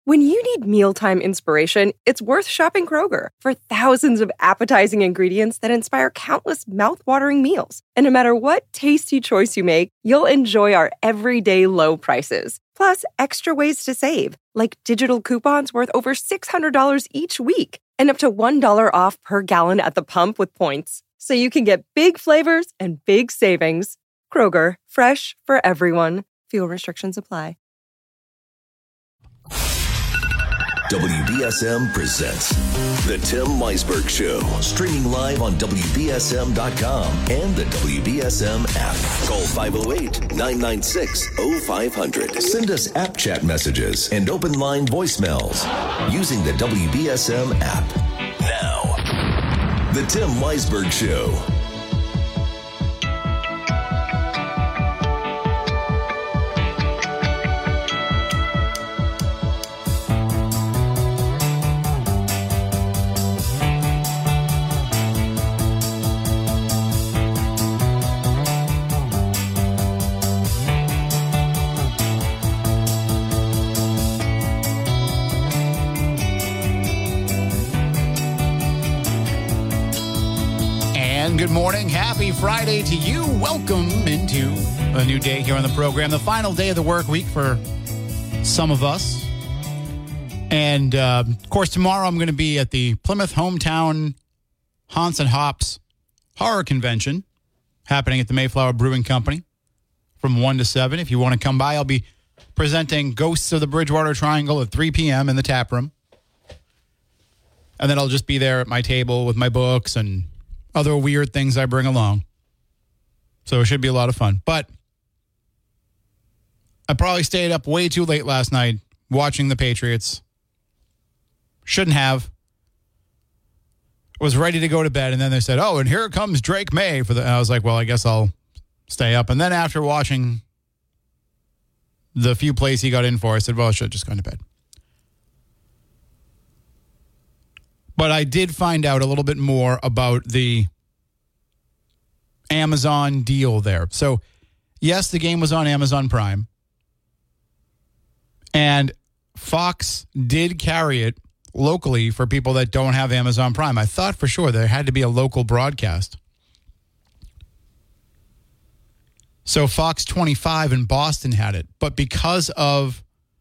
When you need mealtime inspiration, it's worth shopping Kroger for thousands of appetizing ingredients that inspire countless mouth-watering meals. And no matter what tasty choice you make, you'll enjoy our everyday low prices. Plus, extra ways to save, like digital coupons worth over $600 each week and up to $1 off per gallon at the pump with points. So you can get big flavors and big savings. Kroger, fresh for everyone. Fuel restrictions apply. WBSM presents The Tim Weisberg Show. Streaming live on WBSM.com and the WBSM app. Call 508-996-0500. Send us app chat messages and open line voicemails using the WBSM app. Now, The Tim Weisberg Show. Good morning. Happy Friday to you. Welcome into a new day here on the program. The final day of the work week for some of us. And, of course, tomorrow I'm going to be at the Plymouth Hometown Haunts and Hops Horror Convention happening at the Mayflower Brewing Company from 1 to 7. If you want to come by, I'll be presenting Ghosts of the Bridgewater Triangle at 3 p.m. in the tap room. And then I'll just be there at my table with my books and other weird things I bring along. So it should be a lot of fun. But I probably stayed up way too late last night watching the Patriots. Shouldn't have. Was ready to go to bed, and then they said, oh, and here comes Drake May. And I was like, well, I guess I'll stay up. And then after watching the few plays he got in for, I said, well, I should have just gone to bed. But I did find out a little bit more about the Amazon deal there. So, yes, the game was on Amazon Prime. And Fox did carry it locally for people that don't have Amazon Prime. I thought for sure there had to be a local broadcast. So Fox 25 in Boston had it. But because of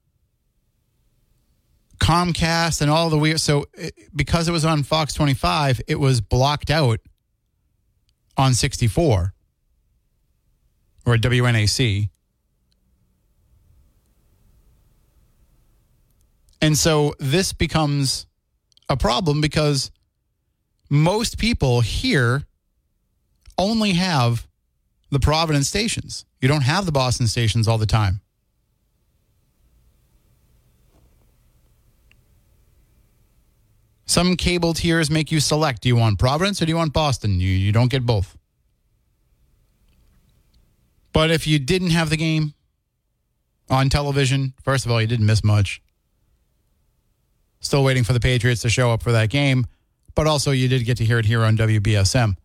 Comcast and all the weird, because it was on Fox 25, it was blocked out on 64 or WNAC. And so this becomes a problem because most people here only have the Providence stations. You don't have the Boston stations all the time. Some cable tiers make you select. Do you want Providence or do you want Boston? You don't get both. But if you didn't have the game on television, first of all, you didn't miss much. Still waiting for the Patriots to show up for that game. But also you did get to hear it here on WBSM.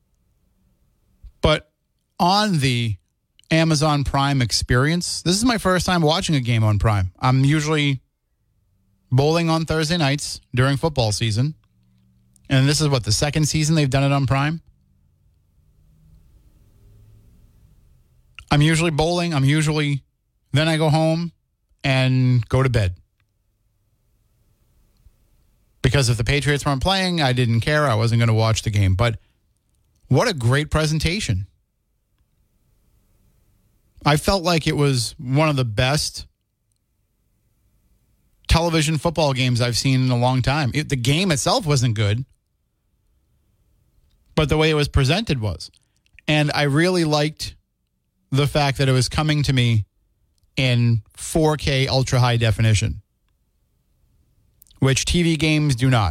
But on the Amazon Prime experience, this is my first time watching a game on Prime. I'm usually bowling on Thursday nights during football season. And this is the second season they've done it on Prime. I'm usually bowling. Then I go home and go to bed. Because if the Patriots weren't playing, I didn't care. I wasn't going to watch the game. But what a great presentation. I felt like it was one of the best television football games I've seen in a long time. The game itself wasn't good, but the way it was presented was. And I really liked the fact that it was coming to me in 4K ultra high definition, which TV games do not.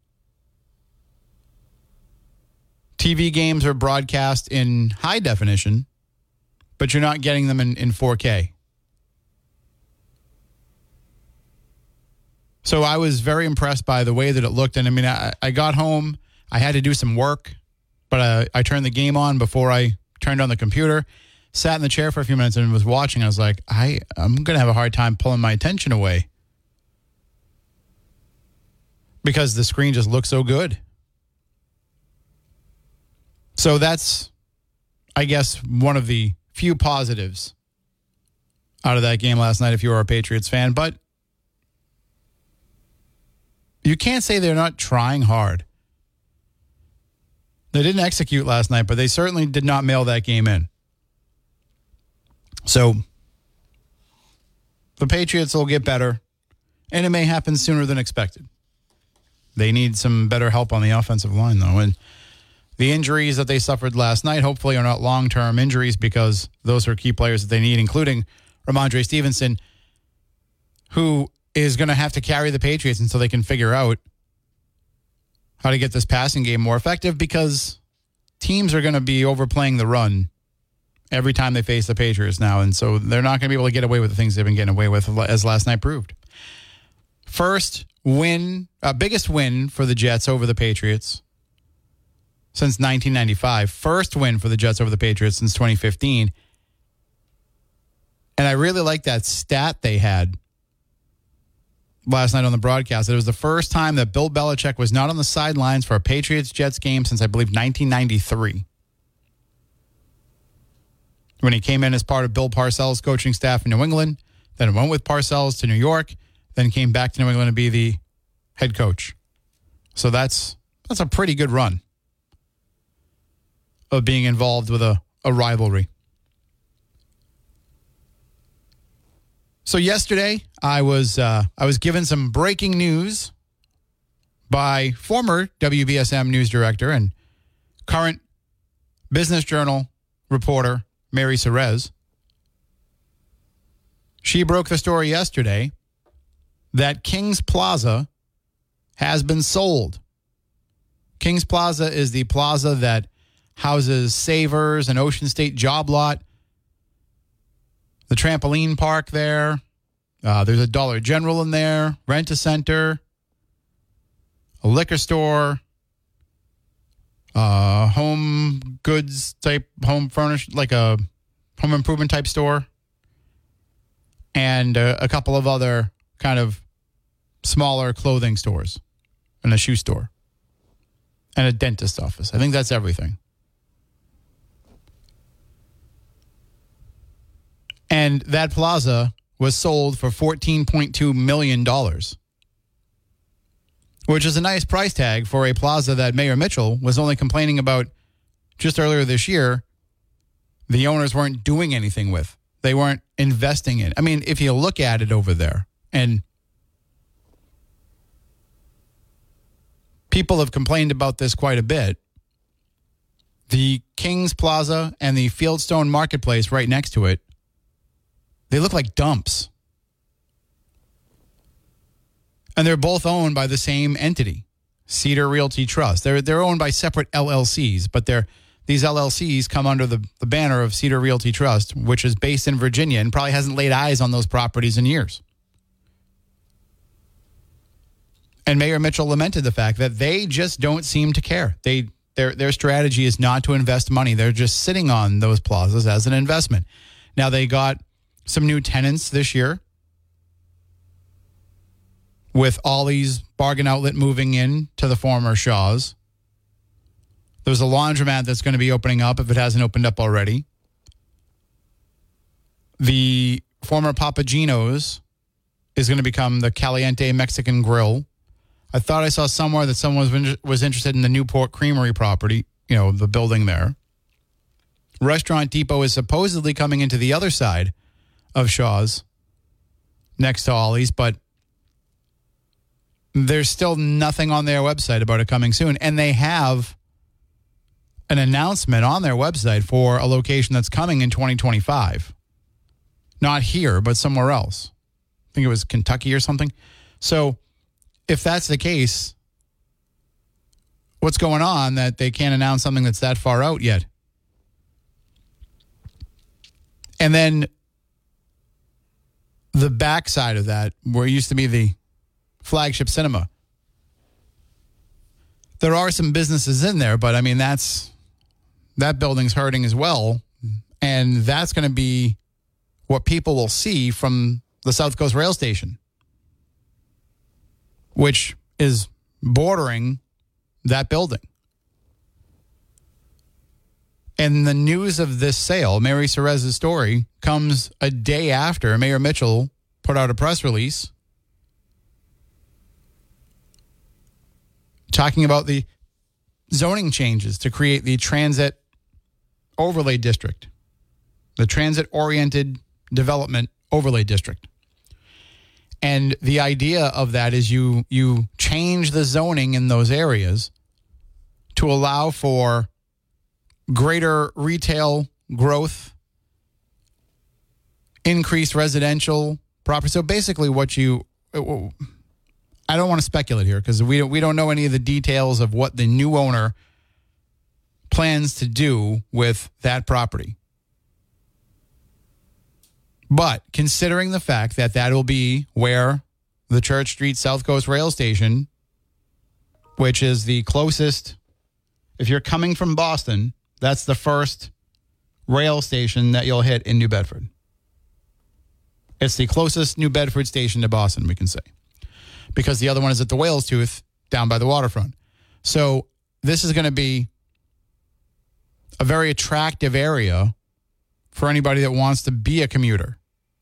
TV games are broadcast in high definition, but you're not getting them in 4K. So I was very impressed by the way that it looked. And I mean, I got home, I had to do some work, but I turned the game on before I turned on the computer, sat in the chair for a few minutes and was watching. I was like, I'm going to have a hard time pulling my attention away because the screen just looks so good. So that's, I guess, one of the few positives out of that game last night if you are a Patriots fan. But you can't say they're not trying hard. They didn't execute last night, but they certainly did not mail that game in. So the Patriots will get better, and it may happen sooner than expected. They need some better help on the offensive line, though. And the injuries that they suffered last night hopefully are not long-term injuries, because those are key players that they need, including Ramondre Stevenson, who is going to have to carry the Patriots until they can figure out how to get this passing game more effective, because teams are going to be overplaying the run every time they face the Patriots now. And so they're not going to be able to get away with the things they've been getting away with, as last night proved. First win, biggest win for the Jets over the Patriots since 1995. First win for the Jets over the Patriots since 2015. And I really like that stat they had last night on the broadcast. It was the first time that Bill Belichick was not on the sidelines for a Patriots-Jets game since, I believe, 1993. When he came in as part of Bill Parcells' coaching staff in New England, then went with Parcells to New York, then came back to New England to be the head coach. So that's a pretty good run of being involved with a rivalry. So yesterday, I was given some breaking news by former WBSM news director and current Business Journal reporter Mary Cerez. She broke the story yesterday that Kings Plaza has been sold. Kings Plaza is the plaza that houses Savers and Ocean State Job Lot, the trampoline park there. There's a Dollar General in there, Rent-A-Center, a liquor store, home goods type, home furnished, like a home improvement type store, and a couple of other kind of smaller clothing stores, and a shoe store, and a dentist office. I think that's everything. And that plaza was sold for $14.2 million, which is a nice price tag for a plaza that Mayor Mitchell was only complaining about just earlier this year. The owners weren't doing anything with. They weren't investing in. I mean, if you look at it over there, and people have complained about this quite a bit, the Kings Plaza and the Fieldstone Marketplace right next to it, they look like dumps. And they're both owned by the same entity, Cedar Realty Trust. They're owned by separate LLCs, but these LLCs come under the banner of Cedar Realty Trust, which is based in Virginia and probably hasn't laid eyes on those properties in years. And Mayor Mitchell lamented the fact that they just don't seem to care. Their strategy is not to invest money. They're just sitting on those plazas as an investment. Now, they got some new tenants this year, with Ollie's Bargain Outlet moving in to the former Shaw's. There's a laundromat that's going to be opening up if it hasn't opened up already. The former Papa Gino's is going to become the Caliente Mexican Grill. I thought I saw somewhere that someone was interested in the Newport Creamery property, the building there. Restaurant Depot is supposedly coming into the other side of Shaw's next to Ollie's, but there's still nothing on their website about it coming soon. And they have an announcement on their website for a location that's coming in 2025. Not here, but somewhere else. I think it was Kentucky or something. So if that's the case, what's going on that they can't announce something that's that far out yet? And then the backside of that, where it used to be the Flagship Cinema, there are some businesses in there, but I mean, that building's hurting as well. And that's going to be what people will see from the South Coast Rail Station, which is bordering that building. And the news of this sale, Mary Cerez's story, comes a day after Mayor Mitchell put out a press release talking about the zoning changes to create the transit overlay district, the transit-oriented development overlay district. And the idea of that is you change the zoning in those areas to allow for greater retail growth, increased residential property. So basically I don't want to speculate here because we don't know any of the details of what the new owner plans to do with that property. But considering the fact that that will be where the Church Street South Coast Rail Station, which is the closest, if you're coming from Boston, that's the first rail station that you'll hit in New Bedford. It's the closest New Bedford station to Boston, we can say, because the other one is at the Whale's Tooth down by the waterfront. So this is going to be a very attractive area for anybody that wants to be a commuter.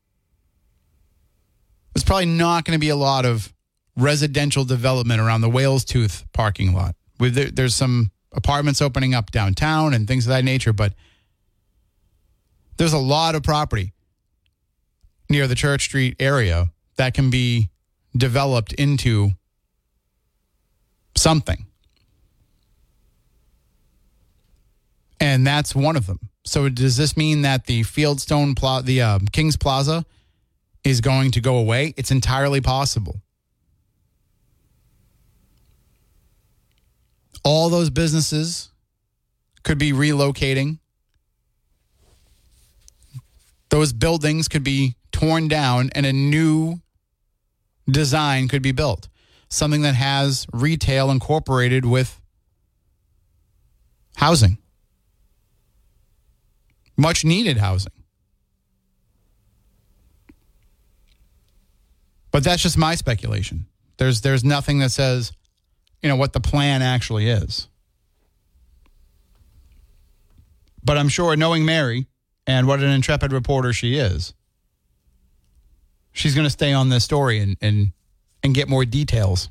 There's probably not going to be a lot of residential development around the Whale's Tooth parking lot. There's some apartments opening up downtown and things of that nature, but there's a lot of property near the Church Street area that can be developed into something. And that's one of them. So does this mean that the Fieldstone the Kings Plaza is going to go away? It's entirely possible. All those businesses could be relocating. Those buildings could be torn down and a new design could be built. Something that has retail incorporated with housing. Much needed housing. But that's just my speculation. There's nothing that says, what the plan actually is. But I'm sure, knowing Mary and what an intrepid reporter she is, she's going to stay on this story and get more details.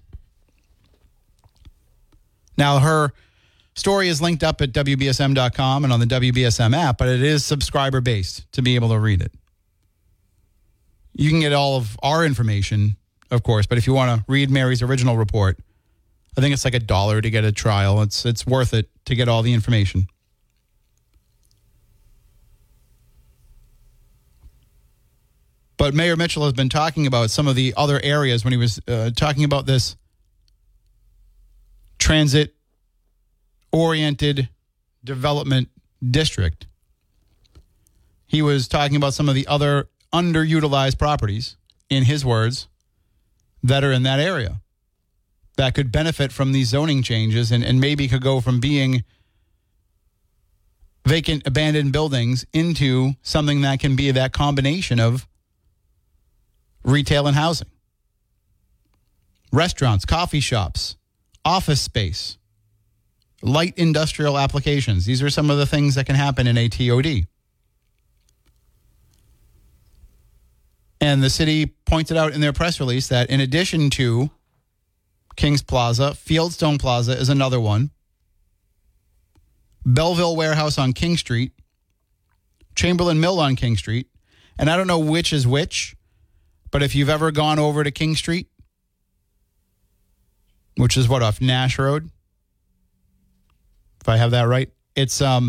Now, her story is linked up at WBSM.com and on the WBSM app, but it is subscriber-based to be able to read it. You can get all of our information, of course, but if you want to read Mary's original report, I think it's like $1 to get a trial. It's worth it to get all the information. But Mayor Mitchell has been talking about some of the other areas when he was talking about this transit-oriented development district. He was talking about some of the other underutilized properties, in his words, that are in that area that could benefit from these zoning changes and maybe could go from being vacant, abandoned buildings into something that can be that combination of retail and housing. Restaurants, coffee shops, office space, light industrial applications. These are some of the things that can happen in a TOD. And the city pointed out in their press release that in addition to Kings Plaza, Fieldstone Plaza is another one. Belleville Warehouse on King Street, Chamberlain Mill on King Street, and I don't know which is which, but if you've ever gone over to King Street, which is off Nash Road, if I have that right, it's a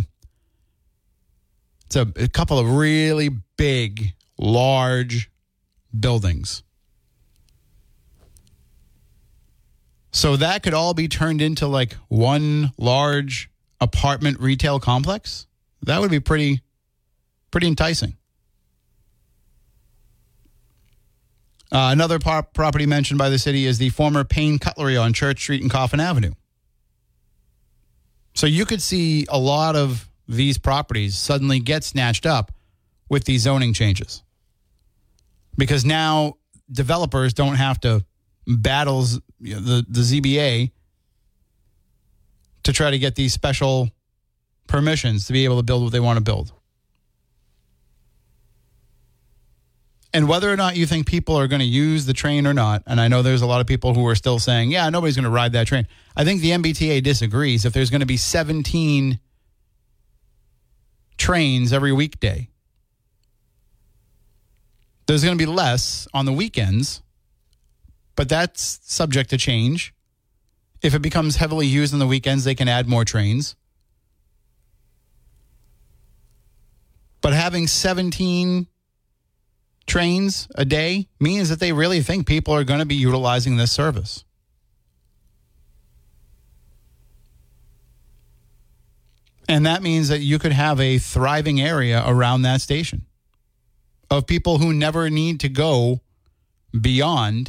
couple of really big, large buildings. So that could all be turned into like one large apartment retail complex. That would be pretty enticing. Another property mentioned by the city is the former Payne Cutlery on Church Street and Coffin Avenue. So you could see a lot of these properties suddenly get snatched up with these zoning changes. Because now developers don't have to battle the ZBA to try to get these special permissions to be able to build what they want to build. And whether or not you think people are going to use the train or not, and I know there's a lot of people who are still saying, yeah, nobody's going to ride that train. I think the MBTA disagrees. If there's going to be 17 trains every weekday, there's going to be less on the weekends, but that's subject to change. If it becomes heavily used on the weekends, they can add more trains. But having 17 trains a day means that they really think people are going to be utilizing this service. And that means that you could have a thriving area around that station of people who never need to go beyond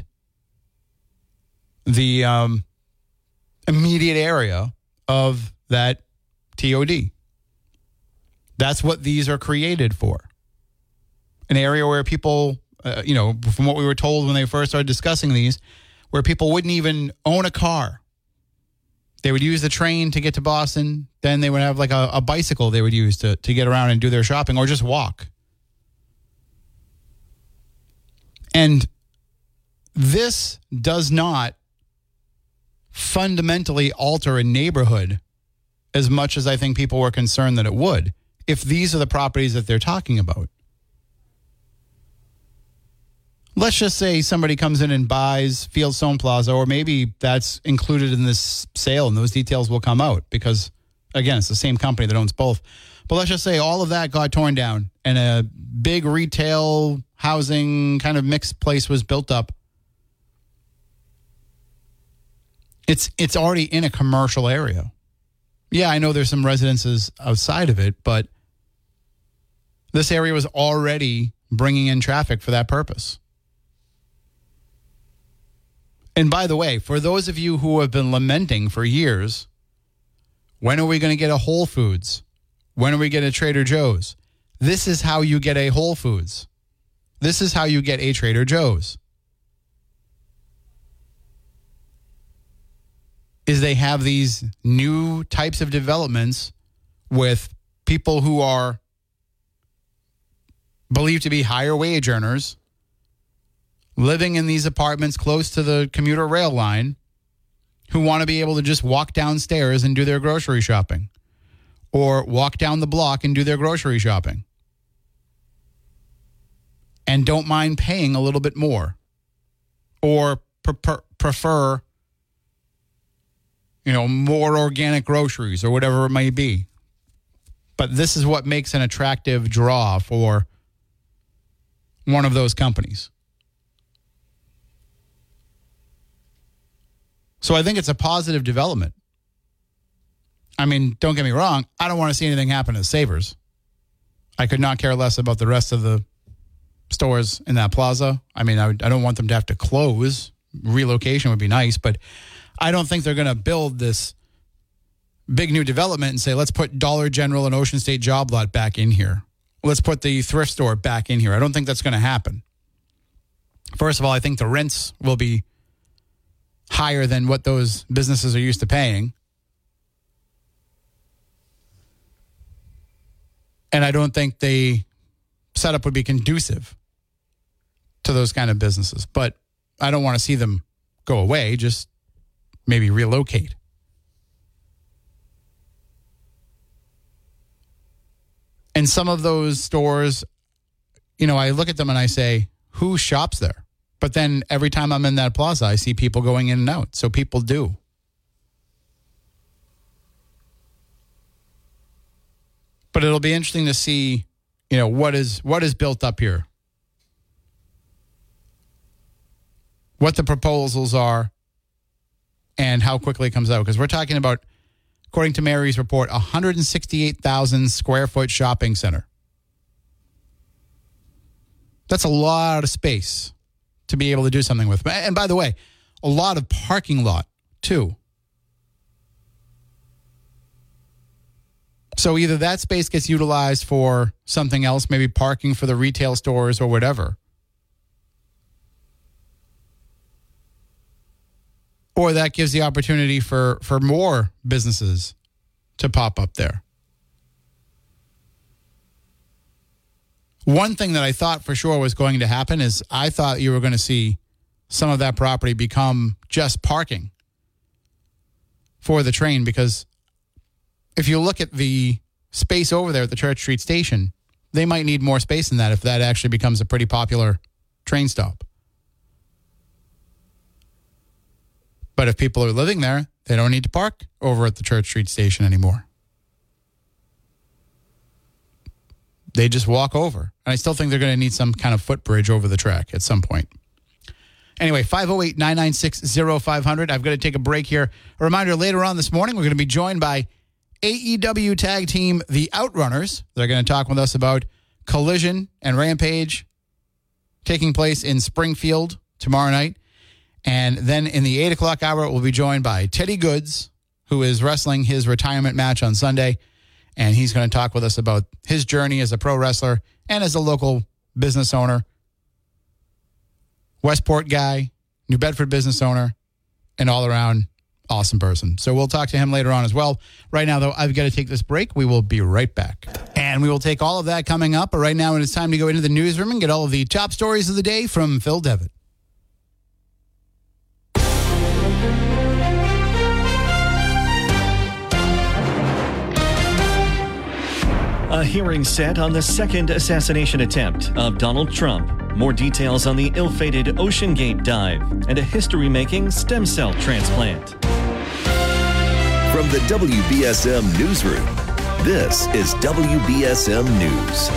the immediate area of that TOD. That's what these are created for. An area where people, from what we were told when they first started discussing these, where people wouldn't even own a car. They would use the train to get to Boston. Then they would have like a bicycle they would use to get around and do their shopping or just walk. And this does not fundamentally alter a neighborhood as much as I think people were concerned that it would, if these are the properties that they're talking about. Let's just say somebody comes in and buys Fieldstone Plaza, or maybe that's included in this sale and those details will come out because, again, it's the same company that owns both. But let's just say all of that got torn down and a big retail housing kind of mixed place was built up. It's already in a commercial area. Yeah, I know there's some residences outside of it, but this area was already bringing in traffic for that purpose. And by the way, for those of you who have been lamenting for years, when are we going to get a Whole Foods? When are we going to Trader Joe's? This is how you get a Whole Foods. This is how you get a Trader Joe's. Is they have these new types of developments with people who are believed to be higher wage earners living in these apartments close to the commuter rail line who want to be able to just walk downstairs and do their grocery shopping or walk down the block and do their grocery shopping and don't mind paying a little bit more or prefer, more organic groceries or whatever it may be. But this is what makes an attractive draw for one of those companies. So I think it's a positive development. I mean, don't get me wrong. I don't want to see anything happen at Savers. I could not care less about the rest of the stores in that plaza. I mean, I don't want them to have to close. Relocation would be nice, but I don't think they're going to build this big new development and say, let's put Dollar General and Ocean State Job Lot back in here. Let's put the thrift store back in here. I don't think that's going to happen. First of all, I think the rents will be higher than what those businesses are used to paying. And I don't think the setup would be conducive to those kind of businesses. But I don't want to see them go away, just maybe relocate. And some of those stores, I look at them and I say, who shops there? But then every time I'm in that plaza, I see people going in and out. So people do. But it'll be interesting to see, what is built up here. What the proposals are and how quickly it comes out. Because we're talking about, according to Mary's report, 168,000 square foot shopping center. That's a lot of space to be able to do something with. And by the way, a lot of parking lot, too. So either that space gets utilized for something else, maybe parking for the retail stores or whatever. Or that gives the opportunity for more businesses to pop up there. One thing that I thought for sure was going to happen is I thought you were going to see some of that property become just parking for the train, because if you look at the space over there at the Church Street station, they might need more space than that if that actually becomes a pretty popular train stop. But if people are living there, they don't need to park over at the Church Street station anymore. They just walk over. And I still think they're going to need some kind of footbridge over the track at some point. Anyway, 508-996-0500. I've got to take a break here. A reminder, later on this morning, we're going to be joined by AEW tag team The Outrunners. They're going to talk with us about Collision and Rampage taking place in Springfield tomorrow night. And then in the 8 o'clock hour, we'll be joined by Teddy Goods, who is wrestling his retirement match on Sunday. And he's going to talk with us about his journey as a pro wrestler and as a local business owner. Westport guy, New Bedford business owner, and all around awesome person. So we'll talk to him later on as well. Right now, though, I've got to take this break. We will be right back. And we will take all of that coming up. But right now, it's time to go into the newsroom and get all of the top stories of the day from Phil Devitt. A hearing set on the second assassination attempt of Donald Trump. More details on the ill-fated OceanGate dive and a history-making stem cell transplant. From the WBSM Newsroom, this is WBSM News.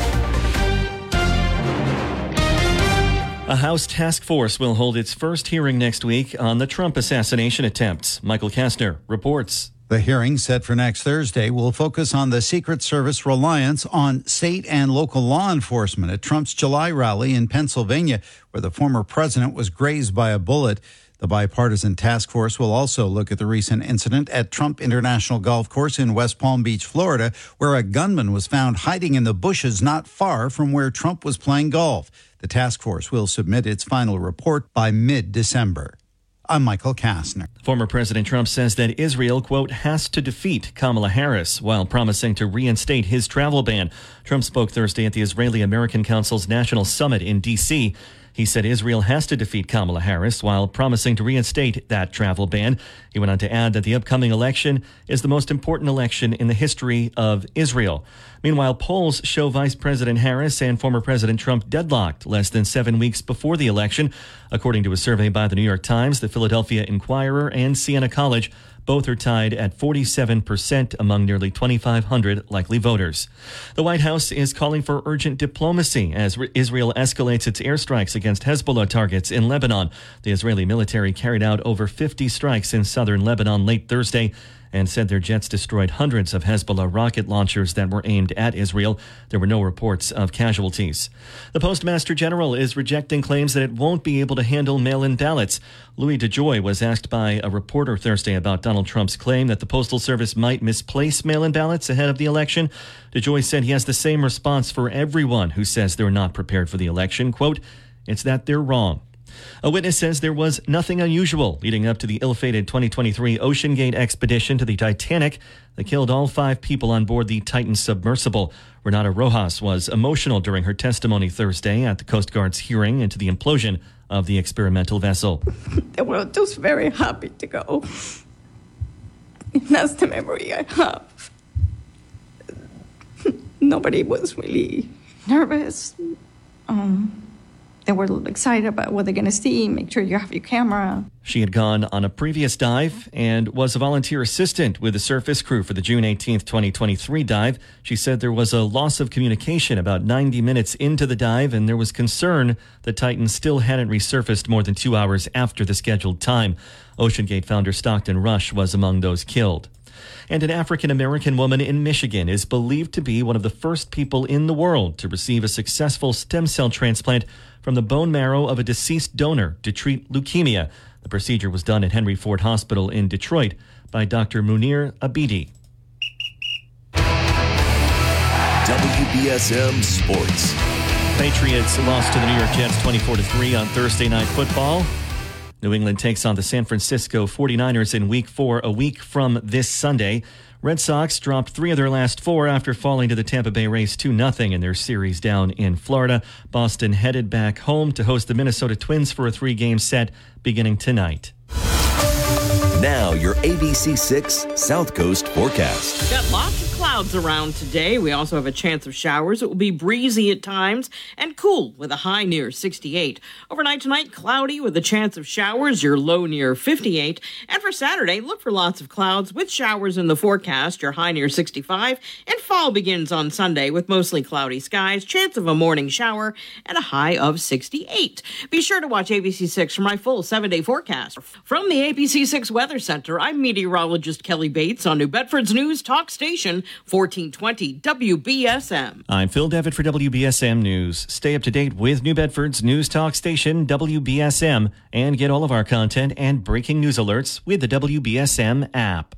A House task force will hold its first hearing next week on the Trump assassination attempts. Michael Kastner reports. The hearing, set for next Thursday, will focus on the Secret Service reliance on state and local law enforcement at Trump's July rally in Pennsylvania, where the former president was grazed by a bullet. The bipartisan task force will also look at the recent incident at Trump International Golf Course in West Palm Beach, Florida, where a gunman was found hiding in the bushes not far from where Trump was playing golf. The task force will submit its final report by mid-December. I'm Michael Kastner. Former President Trump says that Israel, quote, has to defeat Kamala Harris while promising to reinstate his travel ban. Trump spoke Thursday at the Israeli-American Council's National Summit in D.C. He said Israel has to defeat Kamala Harris while promising to reinstate that travel ban. He went on to add that the upcoming election is the most important election in the history of Israel. Meanwhile, polls show Vice President Harris and former President Trump deadlocked less than 7 weeks before the election. According to a survey by the New York Times, the Philadelphia Inquirer, and Siena College, both are tied at 47% among nearly 2,500 likely voters. The White House is calling for urgent diplomacy as Israel escalates its airstrikes against Hezbollah targets in Lebanon. The Israeli military carried out over 50 strikes in southern Lebanon late Thursday and said their jets destroyed hundreds of Hezbollah rocket launchers that were aimed at Israel. There were no reports of casualties. The Postmaster General is rejecting claims that it won't be able to handle mail-in ballots. Louis DeJoy was asked by a reporter Thursday about Donald Trump's claim that the Postal Service might misplace mail-in ballots ahead of the election. DeJoy said he has the same response for everyone who says they're not prepared for the election. Quote, it's that they're wrong. A witness says there was nothing unusual leading up to the ill-fated 2023 OceanGate expedition to the Titanic that killed all 5 people on board the Titan submersible. Renata Rojas was emotional during her testimony Thursday at the Coast Guard's hearing into the implosion of the experimental vessel. They were just very happy to go. That's the memory I have. Nobody was really nervous. They were excited about what they're going to see. Make sure you have your camera. She had gone on a previous dive and was a volunteer assistant with the surface crew for the June 18th, 2023 dive. She said there was a loss of communication about 90 minutes into the dive, and there was concern the Titan still hadn't resurfaced more than 2 hours after the scheduled time. OceanGate founder Stockton Rush was among those killed. And an African-American woman in Michigan is believed to be one of the first people in the world to receive a successful stem cell transplant from the bone marrow of a deceased donor to treat leukemia. The procedure was done at Henry Ford Hospital in Detroit by Dr. Munir Abidi. WBSM Sports. Patriots lost to the New York Jets 24-3 on Thursday Night Football. New England takes on the San Francisco 49ers in Week 4 a week from this Sunday. Red Sox dropped 3 of their last 4 after falling to the Tampa Bay Rays 2-0 in their series down in Florida. Boston headed back home to host the Minnesota Twins for a 3-game set beginning tonight. Now, your ABC6 South Coast forecast. Got lots of clouds around today. We also have a chance of showers. It will be breezy at times and cool with a high near 68. Overnight tonight, cloudy with a chance of showers, your low near 58. And for Saturday, look for lots of clouds with showers in the forecast, your high near 65. And fall begins on Sunday with mostly cloudy skies, chance of a morning shower, and a high of 68. Be sure to watch ABC6 for my full 7-day forecast. From the ABC6 Weather Center, I'm meteorologist Kelly Bates on New Bedford's News Talk Station, 1420 WBSM. I'm Phil Devitt for WBSM News. Stay up to date with New Bedford's News Talk Station, WBSM, and get all of our content and breaking news alerts with the WBSM app.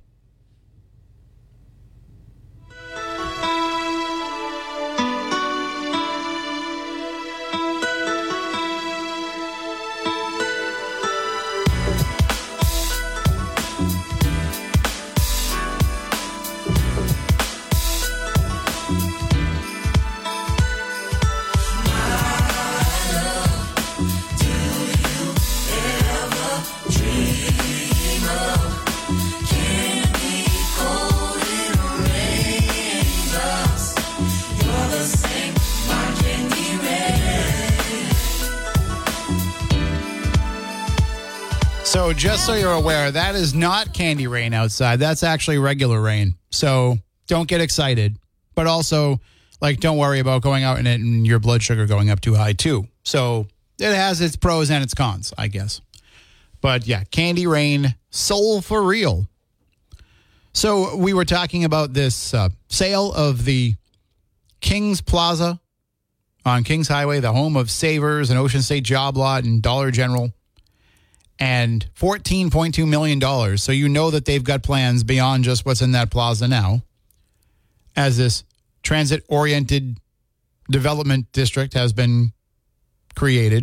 So just so you're aware, that is not candy rain outside. That's actually regular rain. So don't get excited. But also, don't worry about going out in it and your blood sugar going up too high, too. So it has its pros and its cons, I guess. But yeah, candy rain, soul for real. So we were talking about this sale of the Kings Plaza on Kings Highway, the home of Savers and Ocean State Job Lot and Dollar General. And $14.2 million. So you know that they've got plans beyond just what's in that plaza now, as this transit-oriented development district has been created.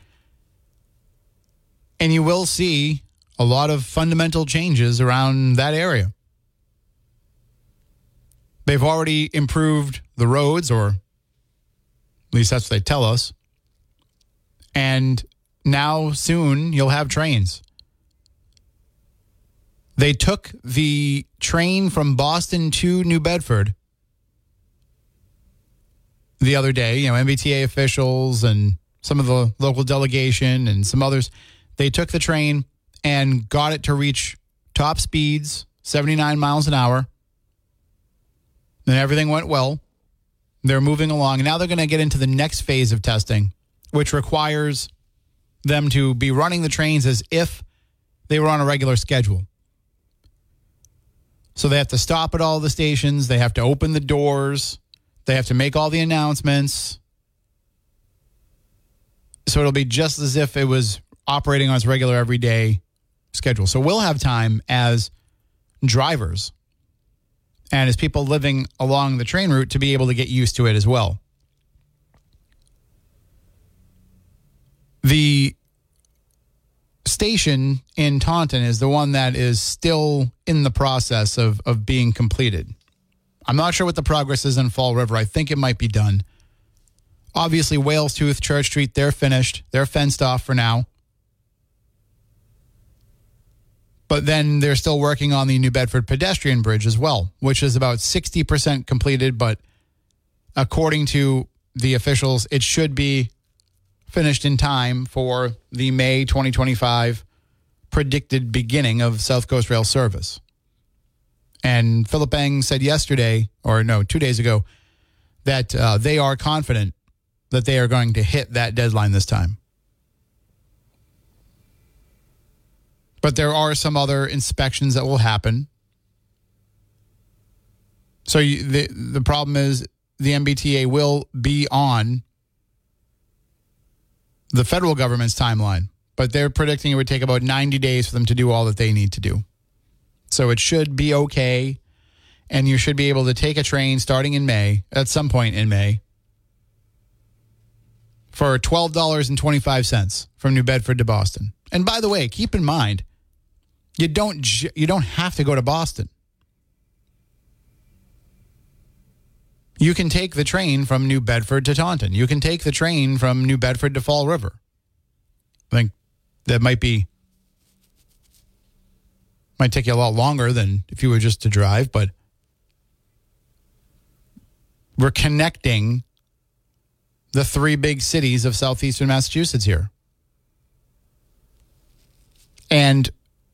And you will see a lot of fundamental changes around that area. They've already improved the roads, or at least that's what they tell us. And now, soon, you'll have trains. They took the train from Boston to New Bedford the other day. MBTA officials and some of the local delegation and some others, they took the train and got it to reach top speeds, 79 miles an hour. And everything went well. They're moving along. And now they're going to get into the next phase of testing, which requires them to be running the trains as if they were on a regular schedule. So they have to stop at all the stations. They have to open the doors. They have to make all the announcements. So it'll be just as if it was operating on its regular everyday schedule. So we'll have time as drivers and as people living along the train route to be able to get used to it as well. The station in Taunton is the one that is still in the process of being completed. I'm not sure what the progress is in Fall River. I think it might be done. Obviously, Wales Tooth, Church Street, they're finished. They're fenced off for now. But then they're still working on the New Bedford pedestrian bridge as well, which is about 60% completed. But according to the officials, it should be finished in time for the May 2025 predicted beginning of South Coast Rail service. And Philip Eng said 2 days ago, that they are confident that they are going to hit that deadline this time. But there are some other inspections that will happen. So the problem is the MBTA will be on the federal government's timeline, but they're predicting it would take about 90 days for them to do all that they need to do. So it should be okay, and you should be able to take a train starting in May, at some point in May, for $12.25 from New Bedford to Boston. And by the way, keep in mind, you don't have to go to Boston. You can take the train from New Bedford to Taunton. You can take the train from New Bedford to Fall River. I think that might take you a lot longer than if you were just to drive, but we're connecting the three big cities of southeastern Massachusetts here. And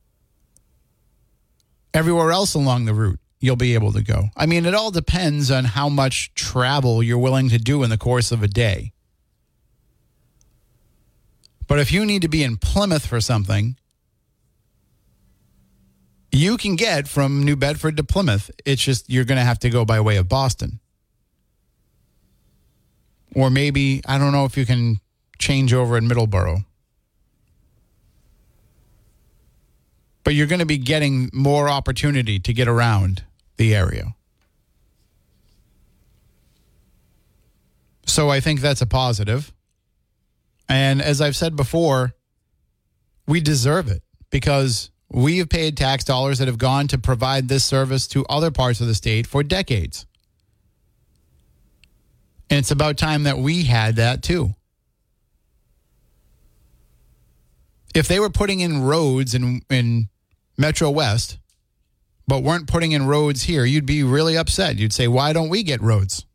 everywhere else along the route, you'll be able to go. I mean, it all depends on how much travel you're willing to do in the course of a day. But if you need to be in Plymouth for something, you can get from New Bedford to Plymouth. It's just you're going to have to go by way of Boston. Or maybe, I don't know if you can change over in Middleborough. But you're going to be getting more opportunity to get around the area. So I think that's a positive. And as I've said before, we deserve it because we have paid tax dollars that have gone to provide this service to other parts of the state for decades. And it's about time that we had that too. If they were putting in roads in Metro West, but weren't putting in roads here, you'd be really upset. You'd say, why don't we get roads?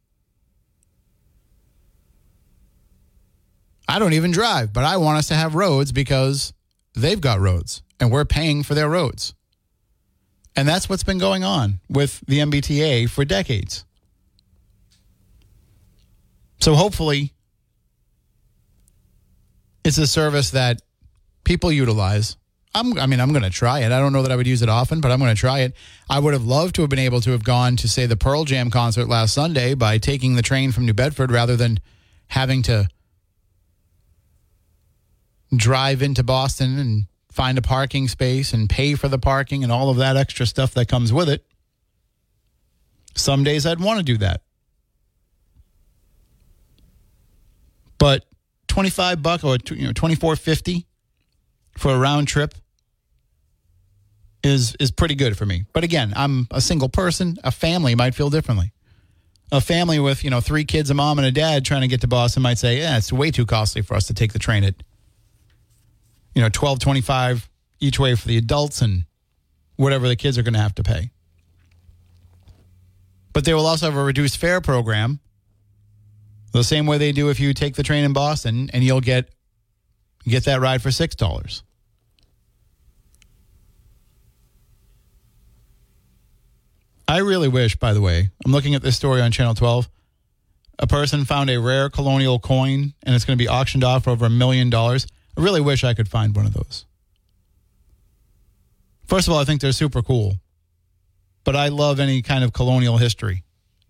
I don't even drive, but I want us to have roads because they've got roads and we're paying for their roads. And that's what's been going on with the MBTA for decades. So hopefully it's a service that people utilize. I'm going to try it. I don't know that I would use it often, but I'm going to try it. I would have loved to have been able to have gone to, say, the Pearl Jam concert last Sunday by taking the train from New Bedford rather than having to drive into Boston and find a parking space and pay for the parking and all of that extra stuff that comes with it. Some days I'd want to do that. But $25 or $24.50 for a round trip is pretty good for me. But again, I'm a single person. A family might feel differently. A family with, 3 kids, a mom and a dad trying to get to Boston might say, yeah, it's way too costly for us to take the train at, $12.25 each way for the adults and whatever the kids are going to have to pay. But they will also have a reduced fare program, the same way they do if you take the train in Boston, and you'll get that ride for $6. I really wish, by the way, I'm looking at this story on Channel 12. A person found a rare colonial coin, and it's going to be auctioned off for over $1 million. I really wish I could find one of those. First of all, I think they're super cool. But I love any kind of colonial history.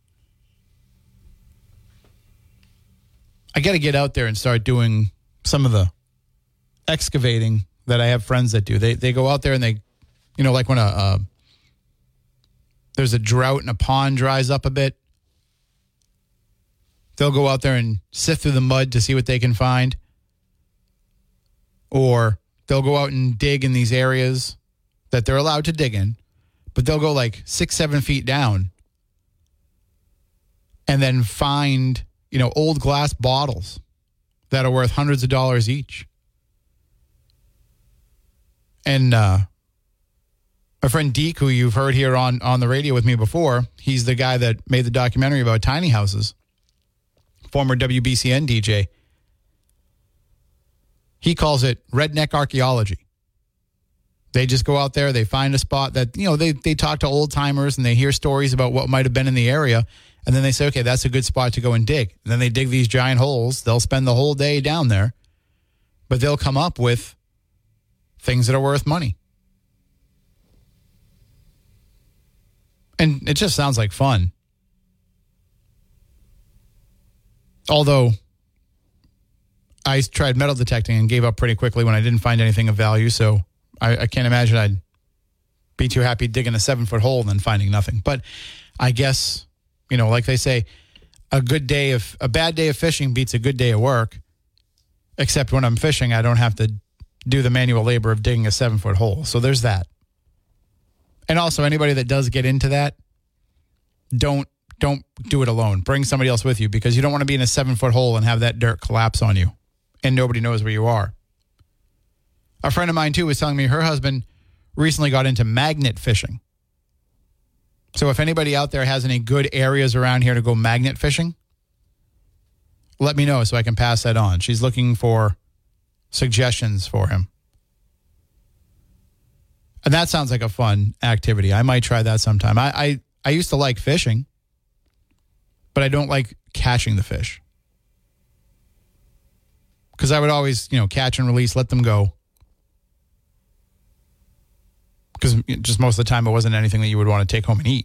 I got to get out there and start doing some of the excavating that I have friends that do. They go out there and they, like when there's a drought and a pond dries up a bit, they'll go out there and sift through the mud to see what they can find. Or they'll go out and dig in these areas that they're allowed to dig in, but they'll go like 6-7 feet down and then find, old glass bottles that are worth hundreds of dollars each. And my friend Deke, who you've heard here on the radio with me before, he's the guy that made the documentary about tiny houses, former WBCN DJ. He calls it redneck archaeology. They just go out there, they find a spot that, they talk to old timers and they hear stories about what might have been in the area. And then they say, okay, that's a good spot to go and dig. And then they dig these giant holes. They'll spend the whole day down there, but they'll come up with things that are worth money. And it just sounds like fun. Although I tried metal detecting and gave up pretty quickly when I didn't find anything of value. So I can't imagine I'd be too happy digging a 7-foot hole and then finding nothing. But I guess, like they say, a bad day of fishing beats a good day of work. Except when I'm fishing, I don't have to do the manual labor of digging a 7-foot hole. So there's that. And also, anybody that does get into that, don't do it alone. Bring somebody else with you, because you don't want to be in a 7-foot hole and have that dirt collapse on you and nobody knows where you are. A friend of mine, too, was telling me her husband recently got into magnet fishing. So if anybody out there has any good areas around here to go magnet fishing, let me know so I can pass that on. She's looking for suggestions for him. And that sounds like a fun activity. I might try that sometime. I used to like fishing, but I don't like catching the fish. Because I would always, catch and release, let them go. Because just most of the time it wasn't anything that you would want to take home and eat.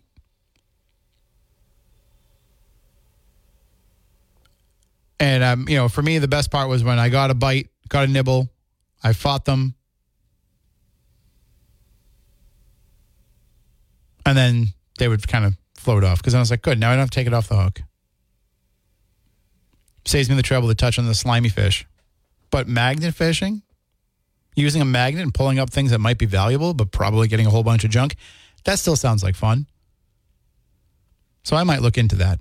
And, for me, the best part was when I got a bite, got a nibble, I fought them. And then they would kind of float off, because I was like, good, now I don't have to take it off the hook. Saves me the trouble to touch on the slimy fish. But magnet fishing, using a magnet and pulling up things that might be valuable, but probably getting a whole bunch of junk, that still sounds like fun. So I might look into that.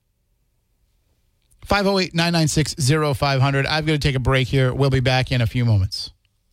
508-996-0500. I've got to take a break here. We'll be back in a few moments.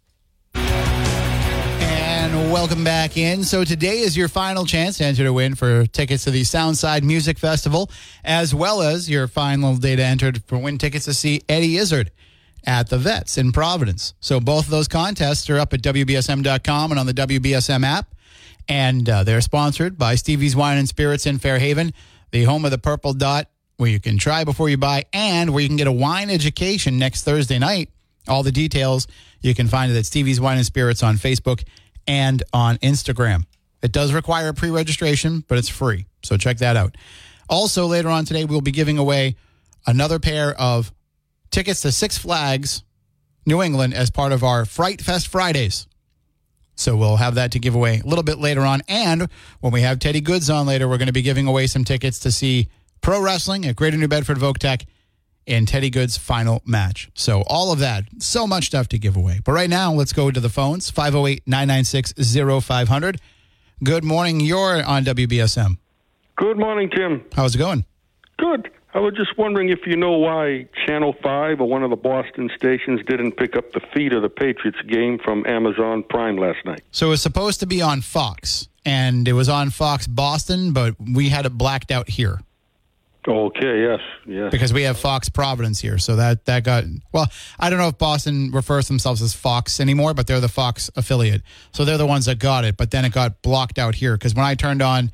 And welcome back in. So today is your final chance to enter to win for tickets to the Soundside Music Festival, as well as your final day to enter for win tickets to see Eddie Izzard at the Vets in Providence. So both of those contests are up at WBSM.com and on the WBSM app. And they're sponsored by Stevie's Wine and Spirits in Fairhaven, the home of the Purple Dot, where you can try before you buy, and where you can get a wine education next Thursday night. All the details, you can find it at Stevie's Wine and Spirits on Facebook and on Instagram. It does require pre-registration, but it's free. So check that out. Also, later on today, we'll be giving away another pair of tickets to Six Flags New England as part of our Fright Fest Fridays. So we'll have that to give away a little bit later on. And when we have Teddy Goods on later, we're going to be giving away some tickets to see pro wrestling at Greater New Bedford Voc-Tech in Teddy Goods' final match. So all of that, so much stuff to give away. But right now, let's go to the phones, 508-996-0500. Good morning. You're on WBSM. Good morning, Tim. How's it going? Good. I was just wondering if you know why Channel 5 or one of the Boston stations didn't pick up the feed of the Patriots game from Amazon Prime last night. So it was supposed to be on Fox, and it was on Fox Boston, but we had it blacked out here. Okay, yes. Because we have Fox Providence here, so that got... Well, I don't know if Boston refers themselves as Fox anymore, but they're the Fox affiliate. So they're the ones that got it, but then it got blocked out here. Because when I turned on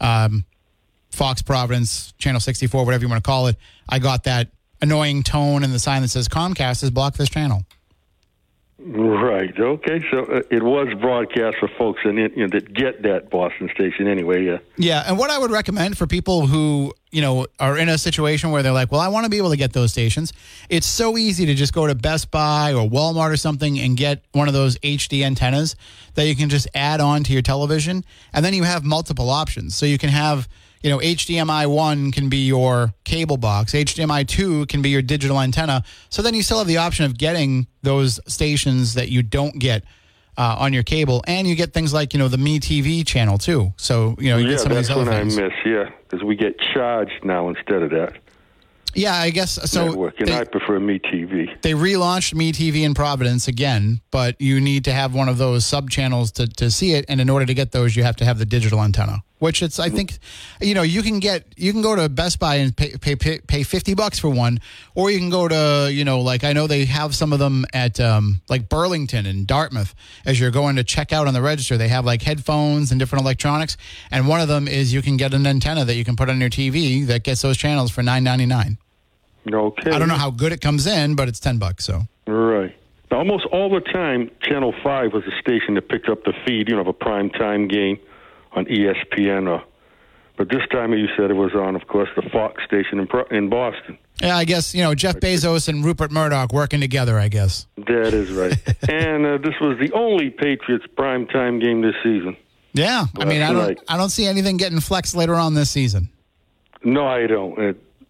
Fox Providence, Channel 64, whatever you want to call it, I got that annoying tone and the sign that says Comcast has blocked this channel. Right. Okay. So it was broadcast for folks that get that Boston station anyway. Yeah. Yeah. And what I would recommend for people who, are in a situation where they're like, well, I want to be able to get those stations. It's so easy to just go to Best Buy or Walmart or something and get one of those HD antennas that you can just add on to your television. And then you have multiple options. So you can have, HDMI 1 can be your cable box. HDMI 2 can be your digital antenna. So then you still have the option of getting those stations that you don't get on your cable. And you get things like, the MeTV channel, too. So, you get some of these other things. Yeah, that's what I miss, because we get charged now instead of that. Yeah, I guess so. Network, and I prefer MeTV. They relaunched MeTV in Providence again, but you need to have one of those sub-channels to see it. And in order to get those, you have to have the digital antenna. Which I think, you can go to Best Buy and pay $50 for one, or you can go to, I know they have some of them at like Burlington and Dartmouth. As you're going to check out on the register, they have like headphones and different electronics, and one of them is you can get an antenna that you can put on your TV that gets those channels for $9.99. Okay. I don't know how good it comes in, but it's $10. So right. Now, almost all the time, Channel 5 was a station that picked up the feed, of a primetime game on ESPN. But this time you said it was on, of course, the Fox station in Boston. Yeah, I guess, Jeff Bezos and Rupert Murdoch working together, I guess. That is right. And this was the only Patriots primetime game this season. Yeah. I mean, I don't see anything getting flexed later on this season. No, I don't.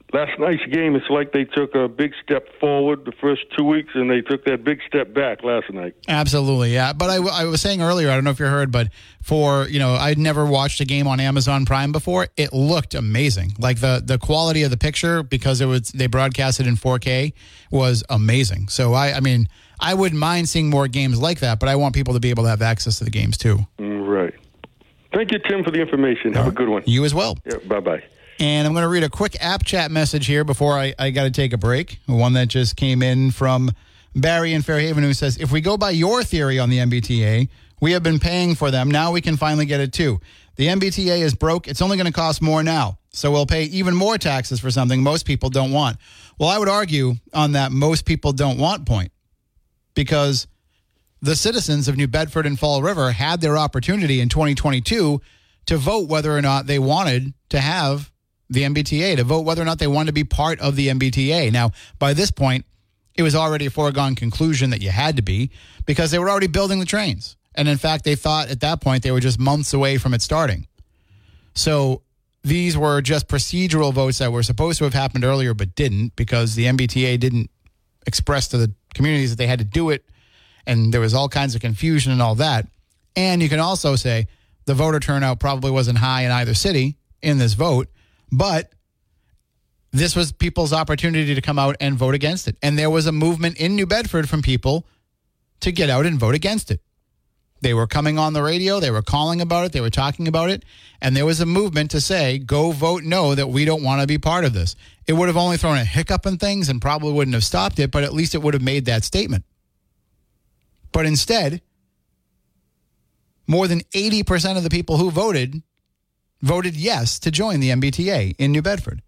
last night's game, it's like they took a big step forward the first 2 weeks, and they took that big step back last night. Absolutely, yeah. But I was saying earlier, I don't know if you heard, but I'd never watched a game on Amazon Prime before. It looked amazing. Like the quality of the picture, because they broadcast it in 4K, was amazing. So I wouldn't mind seeing more games like that, but I want people to be able to have access to the games too. Right. Thank you, Tim, for the information. Have a good one. You as well. Yeah, bye-bye. And I'm going to read a quick app chat message here before I got to take a break. One that just came in from Barry in Fairhaven, who says, if we go by your theory on the MBTA, we have been paying for them. Now we can finally get it too. The MBTA is broke. It's only going to cost more now. So we'll pay even more taxes for something most people don't want. Well, I would argue on that most people don't want point, because the citizens of New Bedford and Fall River had their opportunity in 2022 to vote whether or not they wanted to have the MBTA, to vote whether or not they wanted to be part of the MBTA. Now, by this point, it was already a foregone conclusion that you had to be, because they were already building the trains. And in fact, they thought at that point they were just months away from it starting. So these were just procedural votes that were supposed to have happened earlier but didn't, because the MBTA didn't express to the communities that they had to do it. And there was all kinds of confusion and all that. And you can also say the voter turnout probably wasn't high in either city in this vote, but this was people's opportunity to come out and vote against it. And there was a movement in New Bedford from people to get out and vote against it. They were coming on the radio, they were calling about it, they were talking about it, and there was a movement to say, go vote no, that we don't want to be part of this. It would have only thrown a hiccup in things and probably wouldn't have stopped it, but at least it would have made that statement. But instead, more than 80% of the people who voted yes to join the MBTA in New Bedford.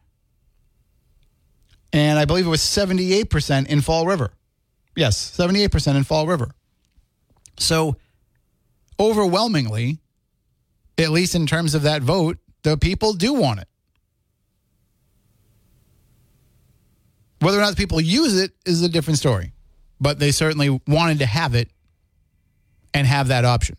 And I believe it was 78% in Fall River. Yes, 78% in Fall River. So overwhelmingly, at least in terms of that vote, the people do want it. Whether or not the people use it is a different story. But they certainly wanted to have it and have that option.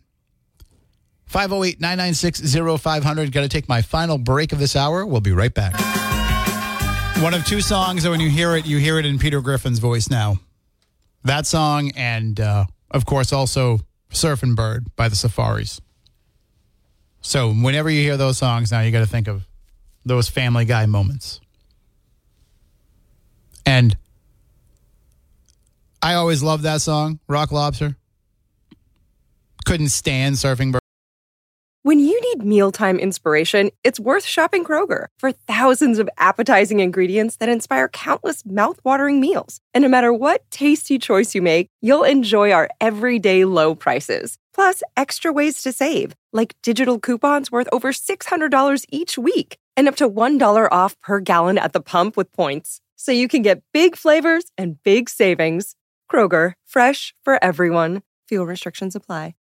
508-996-0500. Got to take my final break of this hour. We'll be right back. One of two songs that when you hear it in Peter Griffin's voice now. That song and, of course, also Surfin' Bird by the Safaris. So whenever you hear those songs now, you got to think of those Family Guy moments. And I always loved that song, Rock Lobster. Couldn't stand Surfing Bird. When you need mealtime inspiration, it's worth shopping Kroger for thousands of appetizing ingredients that inspire countless mouth-watering meals. And no matter what tasty choice you make, you'll enjoy our everyday low prices. Plus, extra ways to save, like digital coupons worth over $600 each week and up to $1 off per gallon at the pump with points. So you can get big flavors and big savings. Kroger, fresh for everyone. Fuel restrictions apply.